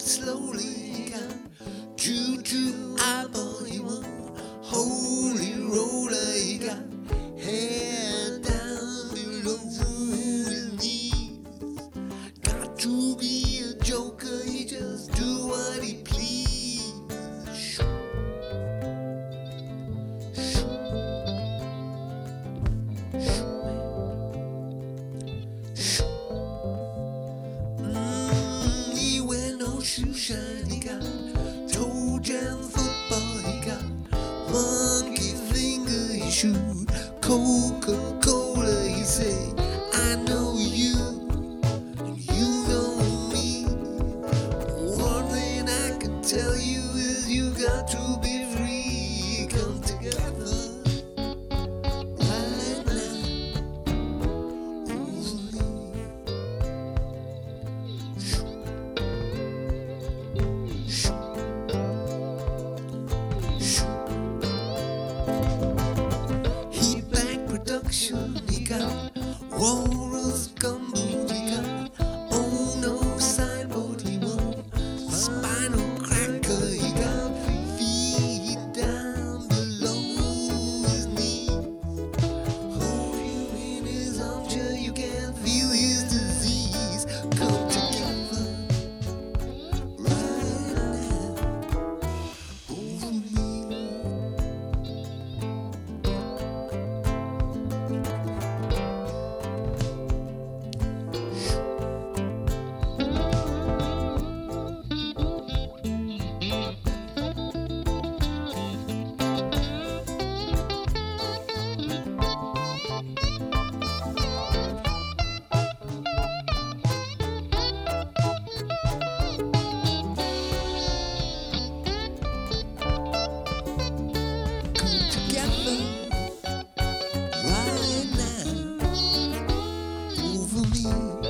slowly. He got choo-choo eyeball. He won holy roller. He got hair down below his knees. Got to be a joker. He just do what he please. He wear no shoe shine. He got toe jam football. He got monkey finger. He shoot Coca-Cola. He say, I know you and you know me. One thing I can tell you is you got to be free. Come together right now over me. He back production. He got walrus gumbo. He got oh no sideboard. He won spinal cracker. He got feet down below his knees. Hold you in his armchair. You can feel his disease. Come together right now over me. Come together right now over me.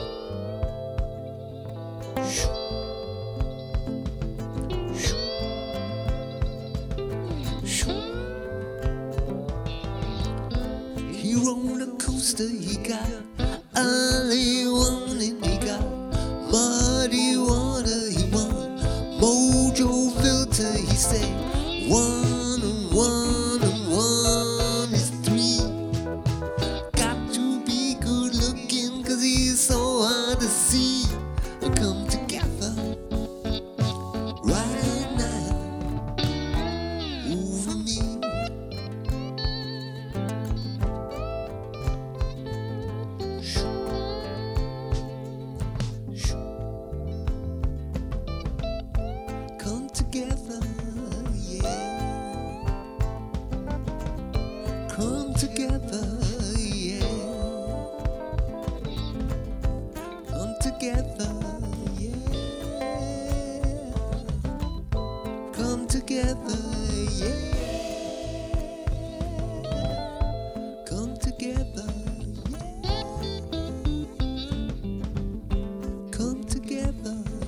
He roller coaster. He got early warning. He got muddy water. He want mojo filter. He say 1 and 1 and 1 is 3. Got to be good looking 'cause he's so hard to see. Come together right now over me. Come together, yeah. Come together, yeah. Come together, yeah. Come together, yeah. Come together, yeah. Come together.